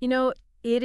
You know,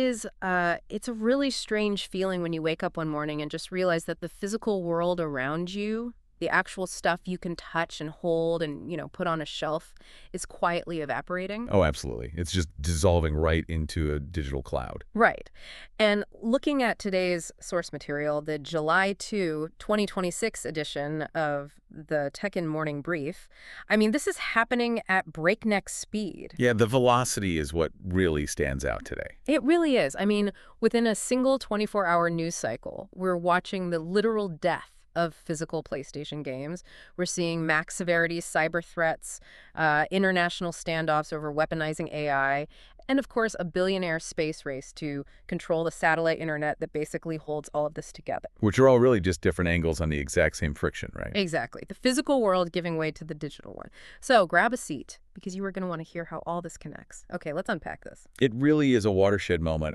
it's a really strange feeling when you wake up one morning and just realize that the physical world around you, the actual stuff you can touch and hold and, put on a shelf, is quietly evaporating. Oh, absolutely. It's just dissolving right into a digital cloud. Right. And looking at today's source material, the July 2026 edition of the Tech in Morning Brief, I mean, this is happening at breakneck speed. Yeah, the velocity is what really stands out today. It really is. I mean, within a single 24-hour news cycle, we're watching the literal death of physical PlayStation games. We're seeing max severity cyber threats, international standoffs over weaponizing AI, and of course, a billionaire space race to control the satellite internet that basically holds all of this together. Which are all really just different angles on the exact same friction, right? Exactly. The physical world giving way to the digital one. So grab a seat because you are going to want to hear how all this connects. Okay, let's unpack this. It really is a watershed moment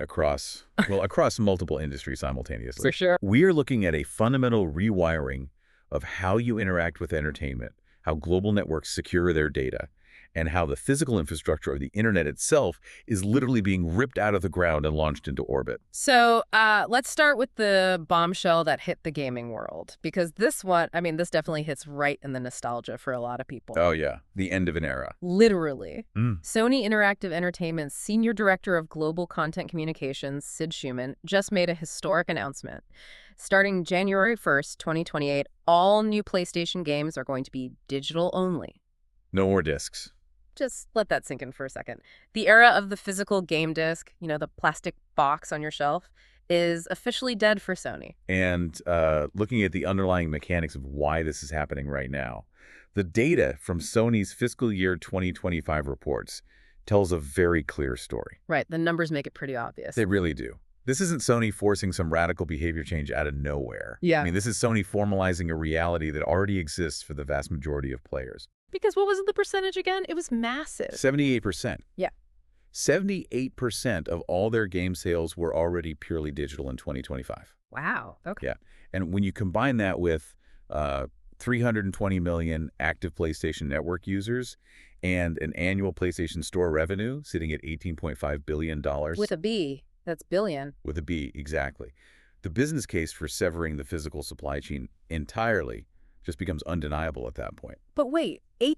across multiple industries simultaneously. For sure. We are looking at a fundamental rewiring of how you interact with entertainment, how global networks secure their data, and how the physical infrastructure of the internet itself is literally being ripped out of the ground and launched into orbit. So let's start with the bombshell that hit the gaming world, because this definitely hits right in the nostalgia for a lot of people. Oh, yeah. The end of an era. Literally. Mm. Sony Interactive Entertainment's Senior Director of Global Content Communications, Sid Schumann, just made a historic announcement. Starting January 1st, 2028, all new PlayStation games are going to be digital only. No more discs. Just let that sink in for a second. The era of the physical game disc, the plastic box on your shelf, is officially dead for Sony. And looking at the underlying mechanics of why this is happening right now, the data from Sony's fiscal year 2025 reports tells a very clear story. Right, the numbers make it pretty obvious. They really do. This isn't Sony forcing some radical behavior change out of nowhere. Yeah. I mean, this is Sony formalizing a reality that already exists for the vast majority of players. Because what was the percentage again? It was massive. 78%. Yeah. 78% of all their game sales were already purely digital in 2025. Wow. Okay. Yeah. And when you combine that with 320 million active PlayStation Network users and an annual PlayStation Store revenue sitting at $18.5 billion. With a B, that's billion. With a B, exactly. The business case for severing the physical supply chain entirely just becomes undeniable at that point. But wait,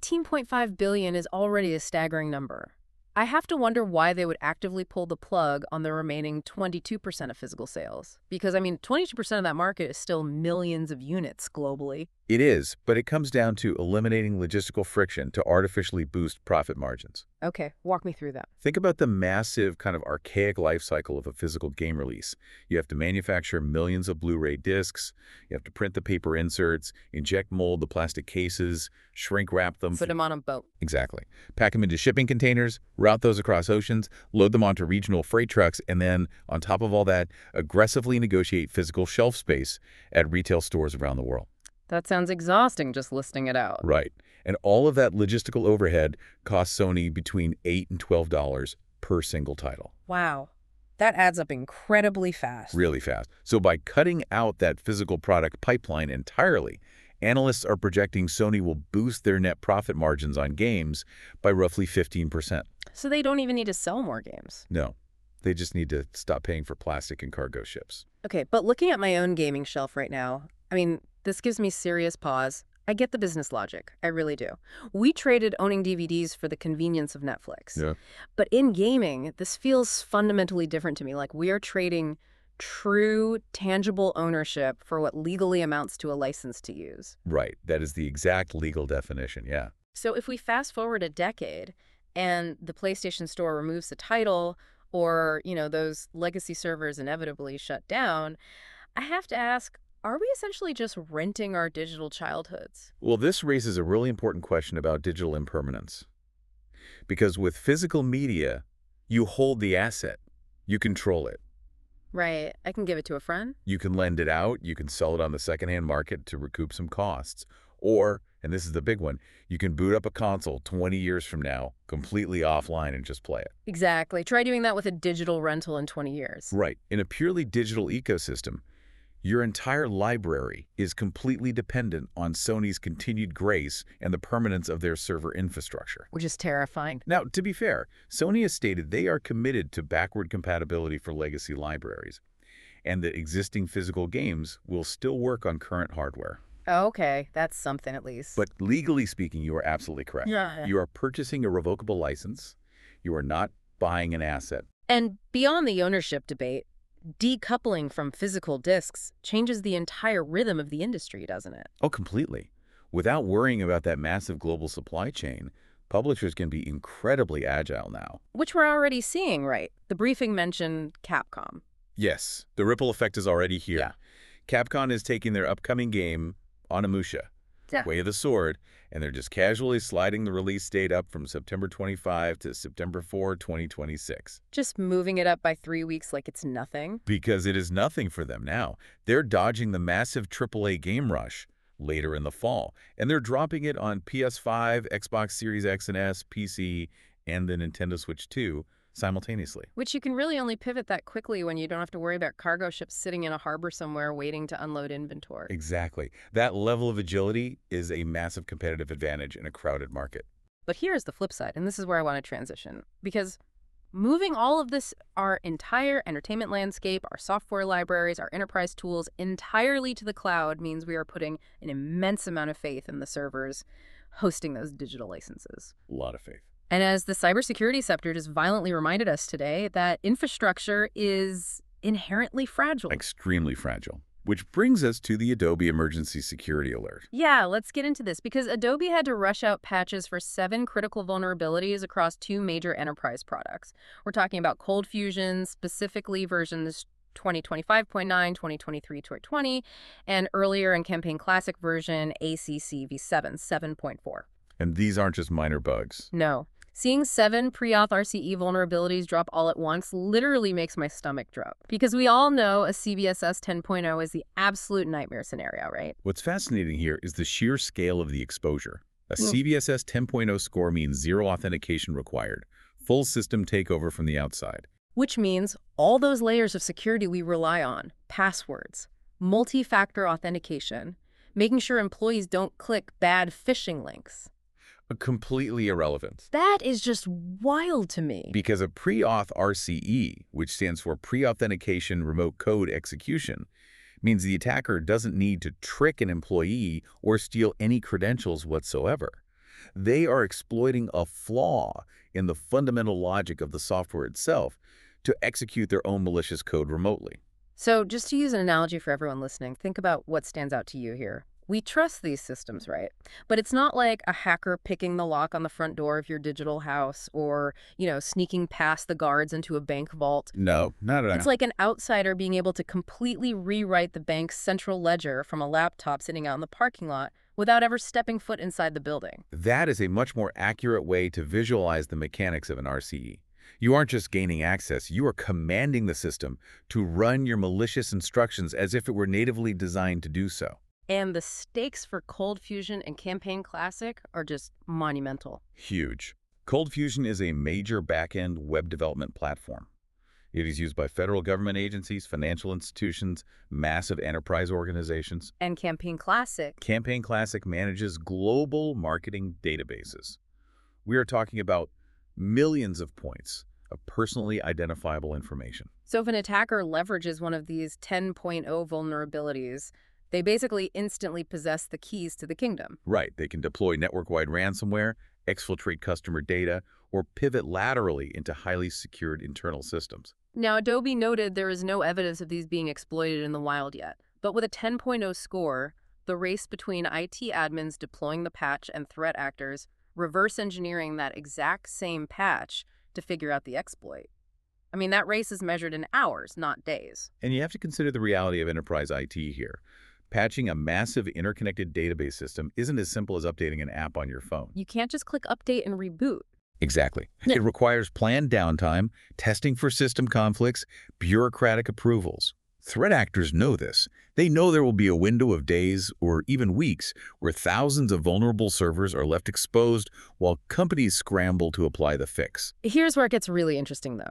18.5 billion is already a staggering number. I have to wonder why they would actively pull the plug on the remaining 22% of physical sales. Because, 22% of that market is still millions of units globally. It is, but it comes down to eliminating logistical friction to artificially boost profit margins. Okay, walk me through that. Think about the massive kind of archaic life cycle of a physical game release. You have to manufacture millions of Blu-ray discs, you have to print the paper inserts, inject mold the plastic cases, shrink wrap them. Put them on a boat. Exactly. Pack them into shipping containers, route those across oceans, load them onto regional freight trucks, and then, on top of all that, aggressively negotiate physical shelf space at retail stores around the world. That sounds exhausting just listing it out. Right. And all of that logistical overhead costs Sony between $8 and $12 per single title. Wow. That adds up incredibly fast. Really fast. So by cutting out that physical product pipeline entirely, analysts are projecting Sony will boost their net profit margins on games by roughly 15%. So they don't even need to sell more games. No. They just need to stop paying for plastic and cargo ships. Okay, but looking at my own gaming shelf right now, this gives me serious pause. I get the business logic. I really do. We traded owning DVDs for the convenience of Netflix. Yeah. But in gaming, this feels fundamentally different to me. Like we are trading true, tangible ownership for what legally amounts to a license to use. Right. That is the exact legal definition, yeah. So if we fast forward a decade and the PlayStation Store removes the title or, those legacy servers inevitably shut down, I have to ask, are we essentially just renting our digital childhoods? Well, this raises a really important question about digital impermanence. Because with physical media, you hold the asset. You control it. Right. I can give it to a friend. You can lend it out. You can sell it on the secondhand market to recoup some costs. Or, and this is the big one, you can boot up a console 20 years from now, completely offline and just play it. Exactly. Try doing that with a digital rental in 20 years. Right. In a purely digital ecosystem, Your entire library is completely dependent on Sony's continued grace and the permanence of their server infrastructure. Which is terrifying. Now, to be fair, Sony has stated they are committed to backward compatibility for legacy libraries, and that existing physical games will still work on current hardware. Okay, that's something at least. But legally speaking, you are absolutely correct. Yeah. You are purchasing a revocable license. You are not buying an asset. And beyond the ownership debate, decoupling from physical discs changes the entire rhythm of the industry, doesn't it? Oh, completely. Without worrying about that massive global supply chain, publishers can be incredibly agile now. Which we're already seeing, right? The briefing mentioned Capcom. Yes, the ripple effect is already here. Yeah. Capcom is taking their upcoming game, Onimusha, Yeah. Way of the Sword, and they're just casually sliding the release date up from September 25 to September 4, 2026. Just moving it up by 3 weeks like it's nothing. Because it is nothing for them now. They're dodging the massive AAA game rush later in the fall, and they're dropping it on PS5, Xbox Series X and S, PC, and the Nintendo Switch 2 simultaneously. Which you can really only pivot that quickly when you don't have to worry about cargo ships sitting in a harbor somewhere waiting to unload inventory. Exactly. That level of agility is a massive competitive advantage in a crowded market. But here's the flip side, and this is where I want to transition. Because moving all of this, our entire entertainment landscape, our software libraries, our enterprise tools, entirely to the cloud means we are putting an immense amount of faith in the servers hosting those digital licenses. A lot of faith. And as the cybersecurity sector just violently reminded us today, that infrastructure is inherently fragile. Extremely fragile. Which brings us to the Adobe Emergency Security Alert. Yeah, let's get into this, because Adobe had to rush out patches for 7 critical vulnerabilities across 2 major enterprise products. We're talking about Cold Fusion, specifically versions 2025.9, 2023.20, and earlier in Campaign Classic version ACC v7, 7.4. And these aren't just minor bugs. No. Seeing 7 pre-auth RCE vulnerabilities drop all at once literally makes my stomach drop. Because we all know a CVSS 10.0 is the absolute nightmare scenario, right? What's fascinating here is the sheer scale of the exposure. A CVSS 10.0 score means zero authentication required, full system takeover from the outside. Which means all those layers of security we rely on, passwords, multi-factor authentication, making sure employees don't click bad phishing links. Completely irrelevant. That is just wild to me. Because a pre-auth RCE, which stands for pre-authentication remote code execution, means the attacker doesn't need to trick an employee or steal any credentials whatsoever. They are exploiting a flaw in the fundamental logic of the software itself to execute their own malicious code remotely. So just to use an analogy for everyone listening, think about what stands out to you here. We trust these systems, right? But it's not like a hacker picking the lock on the front door of your digital house or, sneaking past the guards into a bank vault. No, not at all. It's like an outsider being able to completely rewrite the bank's central ledger from a laptop sitting out in the parking lot without ever stepping foot inside the building. That is a much more accurate way to visualize the mechanics of an RCE. You aren't just gaining access, you are commanding the system to run your malicious instructions as if it were natively designed to do so. And the stakes for Cold Fusion and Campaign Classic are just monumental. Huge. Cold Fusion is a major back-end web development platform. It is used by federal government agencies, financial institutions, massive enterprise organizations. And Campaign Classic. Campaign Classic manages global marketing databases. We are talking about millions of points of personally identifiable information. So if an attacker leverages one of these 10.0 vulnerabilities, they basically instantly possess the keys to the kingdom. Right. They can deploy network-wide ransomware, exfiltrate customer data, or pivot laterally into highly secured internal systems. Now, Adobe noted there is no evidence of these being exploited in the wild yet. But with a 10.0 score, the race between IT admins deploying the patch and threat actors reverse engineering that exact same patch to figure out the exploit. I mean, that race is measured in hours, not days. And you have to consider the reality of enterprise IT here. Patching a massive interconnected database system isn't as simple as updating an app on your phone. You can't just click update and reboot. Exactly. It requires planned downtime, testing for system conflicts, bureaucratic approvals. Threat actors know this. They know there will be a window of days or even weeks where thousands of vulnerable servers are left exposed while companies scramble to apply the fix. Here's where it gets really interesting, though.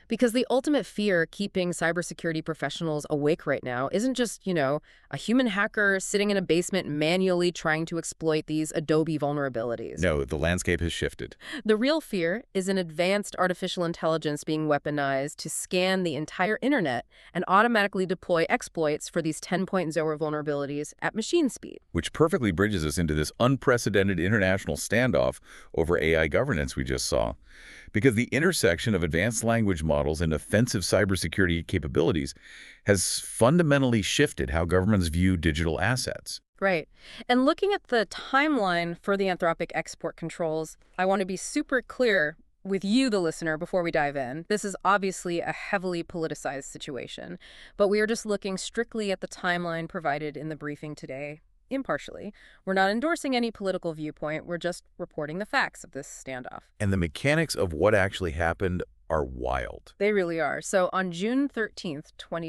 Because the ultimate fear keeping cybersecurity professionals awake right now isn't just, a human hacker sitting in a basement manually trying to exploit these Adobe vulnerabilities. No, the landscape has shifted. The real fear is an advanced artificial intelligence being weaponized to scan the entire internet and automatically deploy exploits for these 10.0 vulnerabilities at machine speed. Which perfectly bridges us into this unprecedented international standoff over AI governance we just saw. Because the intersection of advanced language models and offensive cybersecurity capabilities has fundamentally shifted how governments view digital assets. Right. And looking at the timeline for the Anthropic export controls, I want to be super clear with you, the listener, before we dive in. This is obviously a heavily politicized situation, but we are just looking strictly at the timeline provided in the briefing today, impartially. We're not endorsing any political viewpoint. We're just reporting the facts of this standoff. And the mechanics of what actually happened are wild. They really are. So on June 13th,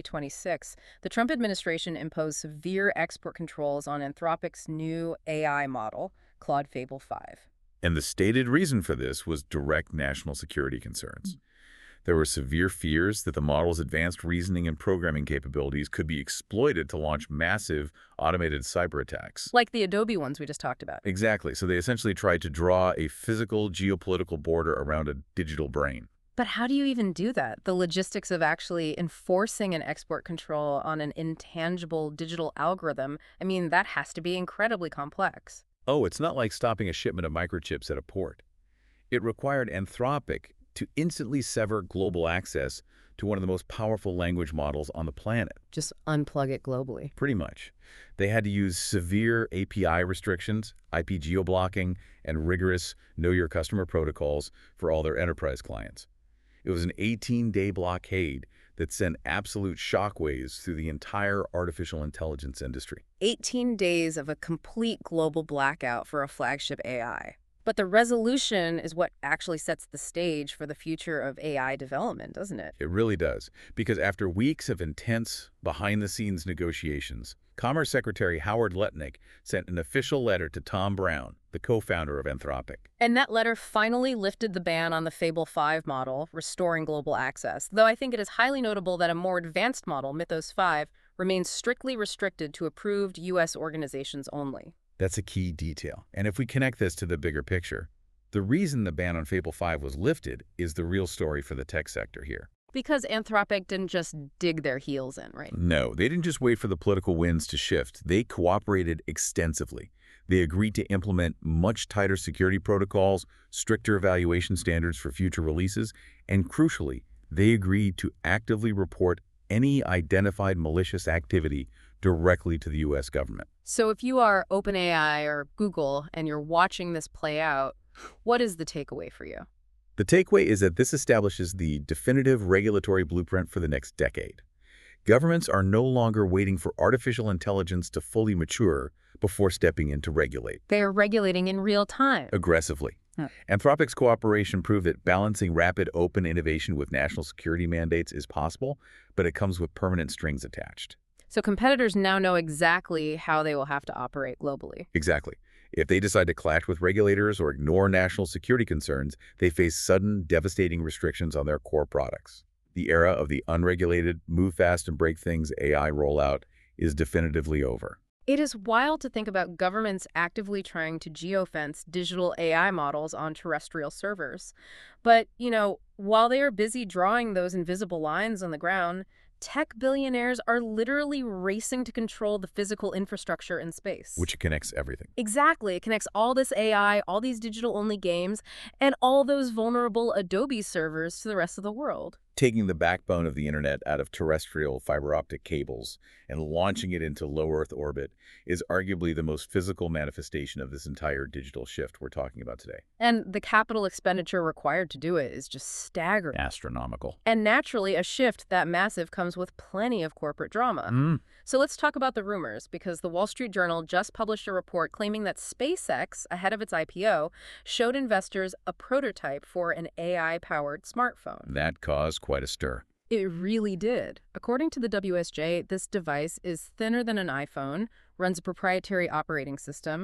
2026, the Trump administration imposed severe export controls on Anthropic's new AI model, Claude Fable 5. And the stated reason for this was direct national security concerns. There were severe fears that the model's advanced reasoning and programming capabilities could be exploited to launch massive automated cyber attacks. Like the Adobe ones we just talked about. Exactly. So they essentially tried to draw a physical geopolitical border around a digital brain. But how do you even do that? The logistics of actually enforcing an export control on an intangible digital algorithm, that has to be incredibly complex. Oh, it's not like stopping a shipment of microchips at a port. It required Anthropic to instantly sever global access to one of the most powerful language models on the planet. Just unplug it globally. Pretty much. They had to use severe API restrictions, IP geoblocking, and rigorous Know Your Customer protocols for all their enterprise clients. It was an 18-day blockade that sent absolute shockwaves through the entire artificial intelligence industry. 18 days of a complete global blackout for a flagship AI. But the resolution is what actually sets the stage for the future of AI development, doesn't it? It really does, because after weeks of intense, behind-the-scenes negotiations, Commerce Secretary Howard Lutnick sent an official letter to Tom Brown, the co-founder of Anthropic. And that letter finally lifted the ban on the Fable 5 model, restoring global access, though I think it is highly notable that a more advanced model, Mythos 5, remains strictly restricted to approved U.S. organizations only. That's a key detail. And if we connect this to the bigger picture, the reason the ban on Fable 5 was lifted is the real story for the tech sector here. Because Anthropic didn't just dig their heels in, right? No, they didn't just wait for the political winds to shift. They cooperated extensively. They agreed to implement much tighter security protocols, stricter evaluation standards for future releases, and crucially, they agreed to actively report any identified malicious activity directly to the U.S. government. So if you are OpenAI or Google and you're watching this play out, what is the takeaway for you? The takeaway is that this establishes the definitive regulatory blueprint for the next decade. Governments are no longer waiting for artificial intelligence to fully mature before stepping in to regulate. They are regulating in real time. Aggressively. Anthropic's cooperation proved that balancing rapid open innovation with national security mandates is possible, but it comes with permanent strings attached. So competitors now know exactly how they will have to operate globally. Exactly. If they decide to clash with regulators or ignore national security concerns, they face sudden, devastating restrictions on their core products. The era of the unregulated, move fast and break things AI rollout is definitively over. It is wild to think about governments actively trying to geofence digital AI models on terrestrial servers. But, while they are busy drawing those invisible lines on the ground, tech billionaires are literally racing to control the physical infrastructure in space. Which connects everything. Exactly. It connects all this AI, all these digital-only games, and all those vulnerable Adobe servers to the rest of the world. Taking the backbone of the internet out of terrestrial fiber optic cables and launching it into low Earth orbit is arguably the most physical manifestation of this entire digital shift we're talking about today. And the capital expenditure required to do it is just staggering. Astronomical. And naturally, a shift that massive comes with plenty of corporate drama. So let's talk about the rumors, because the Wall Street Journal just published a report claiming that SpaceX, ahead of its IPO, showed investors a prototype for an AI-powered smartphone. That caused quite a stir. It really did. According to the WSJ, this device is thinner than an iPhone, runs a proprietary operating system,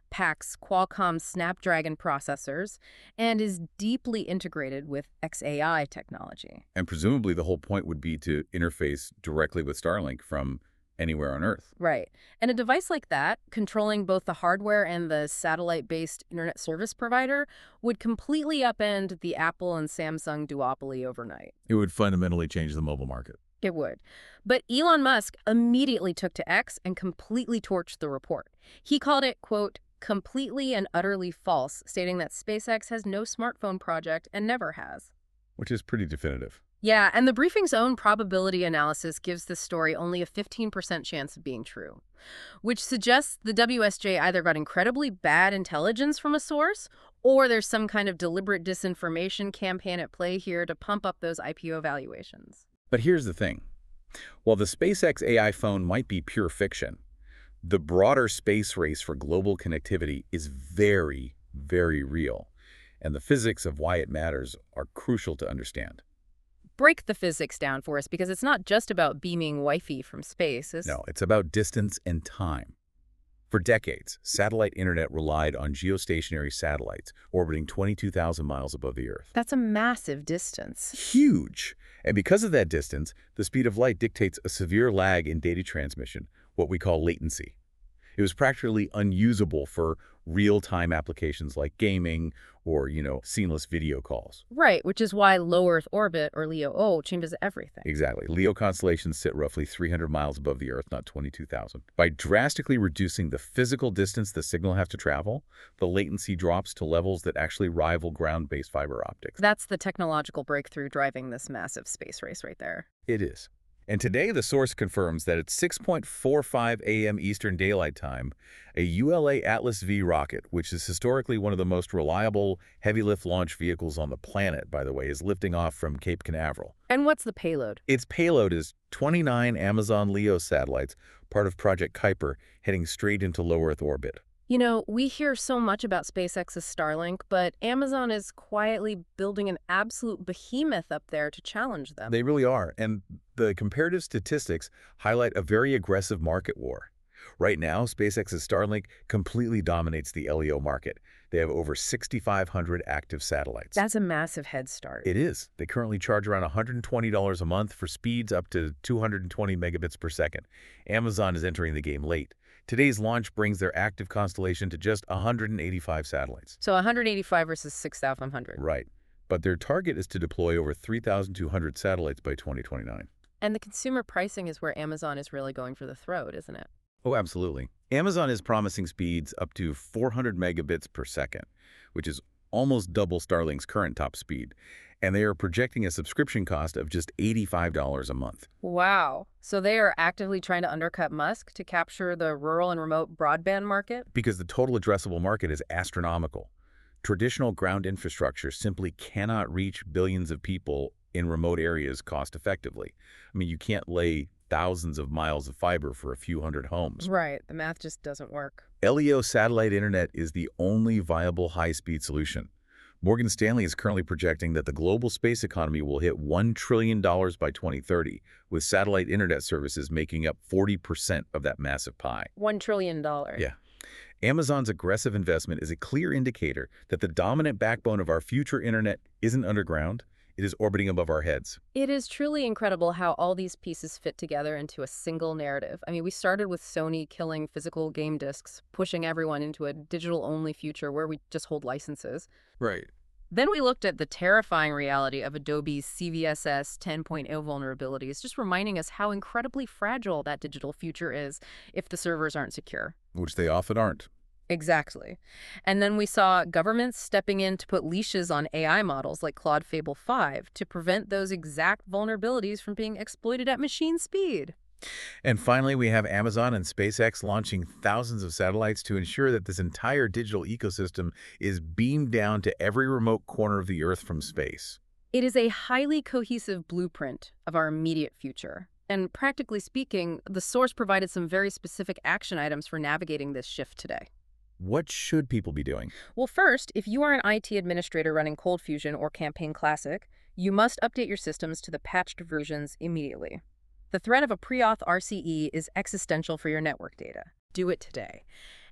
packs Qualcomm Snapdragon processors, and is deeply integrated with xAI technology. And presumably the whole point would be to interface directly with Starlink from anywhere on Earth. Right. And a device like that, controlling both the hardware and the satellite-based internet service provider, would completely upend the Apple and Samsung duopoly overnight. It would fundamentally change the mobile market. It would. But Elon Musk immediately took to X and completely torched the report. He called it, quote, completely and utterly false, stating that SpaceX has no smartphone project and never has. Which is pretty definitive. Yeah, and the briefing's own probability analysis gives this story only a 15% chance of being true, which suggests the WSJ either got incredibly bad intelligence from a source, or there's some kind of deliberate disinformation campaign at play here to pump up those IPO valuations. But here's the thing. While the SpaceX AI phone might be pure fiction, the broader space race for global connectivity is very, very real. And the physics of why it matters are crucial to understand. Break the physics down for us, because it's not just about beaming Wi-Fi from space. No, it's about distance and time. For decades, satellite internet relied on geostationary satellites orbiting 22,000 miles above the Earth. That's a massive distance. Huge! And because of that distance, the speed of light dictates a severe lag in data transmission, what we call latency. It was practically unusable for real-time applications like gaming or, seamless video calls. Right, which is why low Earth orbit, or LEO, changes everything. Exactly. LEO constellations sit roughly 300 miles above the Earth, not 22,000. By drastically reducing the physical distance the signal has to travel, the latency drops to levels that actually rival ground-based fiber optics. That's the technological breakthrough driving this massive space race right there. It is. And today, the source confirms that at 6:45 a.m. Eastern Daylight Time, a ULA Atlas V rocket, which is historically one of the most reliable heavy-lift launch vehicles on the planet, by the way, is lifting off from Cape Canaveral. And what's the payload? Its payload is 29 Amazon LEO satellites, part of Project Kuiper, heading straight into low Earth orbit. We hear so much about SpaceX's Starlink, but Amazon is quietly building an absolute behemoth up there to challenge them. They really are, and the comparative statistics highlight a very aggressive market war. Right now, SpaceX's Starlink completely dominates the LEO market. They have over 6,500 active satellites. That's a massive head start. It is. They currently charge around $120 a month for speeds up to 220 megabits per second. Amazon is entering the game late. Today's launch brings their active constellation to just 185 satellites. So 185 versus 6,500. Right. But their target is to deploy over 3,200 satellites by 2029. And the consumer pricing is where Amazon is really going for the throat, isn't it? Oh, absolutely. Amazon is promising speeds up to 400 megabits per second, which is almost double Starlink's current top speed. And they are projecting a subscription cost of just $85 a month. Wow. So they are actively trying to undercut Musk to capture the rural and remote broadband market? Because the total addressable market is astronomical. Traditional ground infrastructure simply cannot reach billions of people in remote areas cost effectively. I mean, you can't lay thousands of miles of fiber for a few hundred homes. Right. The math just doesn't work. LEO satellite internet is the only viable high-speed solution. Morgan Stanley is currently projecting that the global space economy will hit $1 trillion by 2030, with satellite internet services making up 40% of that massive pie. $1 trillion. Yeah. Amazon's aggressive investment is a clear indicator that the dominant backbone of our future internet isn't underground, it is orbiting above our heads. It is truly incredible how all these pieces fit together into a single narrative. I mean, we started with Sony killing physical game discs, pushing everyone into a digital-only future where we just hold licenses. Right. Then we looked at the terrifying reality of Adobe's CVSS 10.0 vulnerabilities, just reminding us how incredibly fragile that digital future is if the servers aren't secure. Which they often aren't. Exactly. And then we saw governments stepping in to put leashes on AI models like Claude Fable 5 to prevent those exact vulnerabilities from being exploited at machine speed. And finally, we have Amazon and SpaceX launching thousands of satellites to ensure that this entire digital ecosystem is beamed down to every remote corner of the Earth from space. It is a highly cohesive blueprint of our immediate future. And practically speaking, the source provided some very specific action items for navigating this shift today. What should people be doing? Well, first, if you are an IT administrator running ColdFusion or Campaign Classic, you must update your systems to the patched versions immediately. The threat of a pre-auth RCE is existential for your network data. Do it today.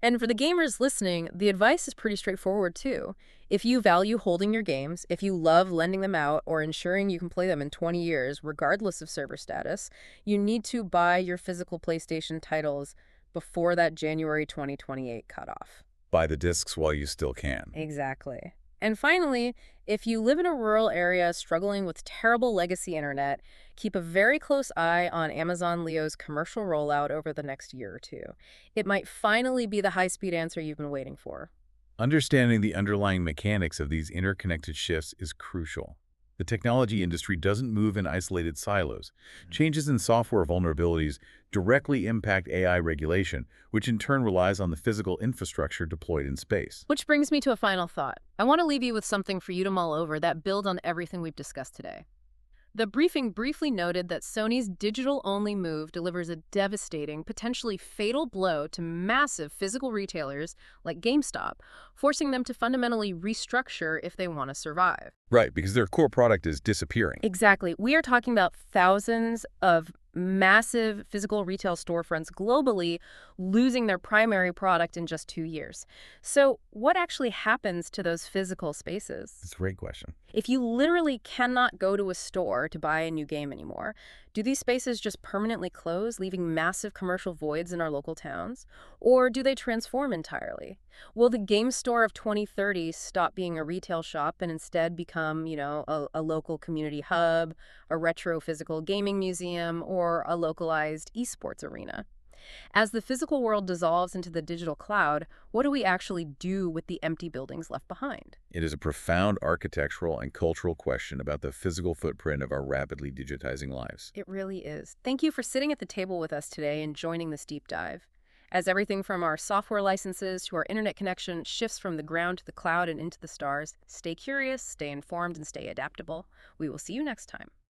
And for the gamers listening, the advice is pretty straightforward too. If you value holding your games, if you love lending them out or ensuring you can play them in 20 years, regardless of server status, you need to buy your physical PlayStation titles before that January 2028 cutoff. Buy the discs while you still can. Exactly. And finally, if you live in a rural area struggling with terrible legacy internet, keep a very close eye on Amazon Leo's commercial rollout over the next year or two. It might finally be the high-speed answer you've been waiting for. Understanding the underlying mechanics of these interconnected shifts is crucial. The technology industry doesn't move in isolated silos. Changes in software vulnerabilities directly impact AI regulation, which in turn relies on the physical infrastructure deployed in space. Which brings me to a final thought. I want to leave you with something for you to mull over that builds on everything we've discussed today. The briefing briefly noted that Sony's digital-only move delivers a devastating, potentially fatal blow to massive physical retailers like GameStop, forcing them to fundamentally restructure if they want to survive. Right, because their core product is disappearing. Exactly. We are talking about thousands of massive physical retail storefronts globally losing their primary product in just 2 years. So what actually happens to those physical spaces? That's a great question. If you literally cannot go to a store to buy a new game anymore, do these spaces just permanently close, leaving massive commercial voids in our local towns? Or do they transform entirely? Will the game store of 2030 stop being a retail shop and instead become, a local community hub, a retro physical gaming museum, or a localized esports arena? As the physical world dissolves into the digital cloud, what do we actually do with the empty buildings left behind? It is a profound architectural and cultural question about the physical footprint of our rapidly digitizing lives. It really is. Thank you for sitting at the table with us today and joining this deep dive. As everything from our software licenses to our internet connection shifts from the ground to the cloud and into the stars, stay curious, stay informed, and stay adaptable. We will see you next time.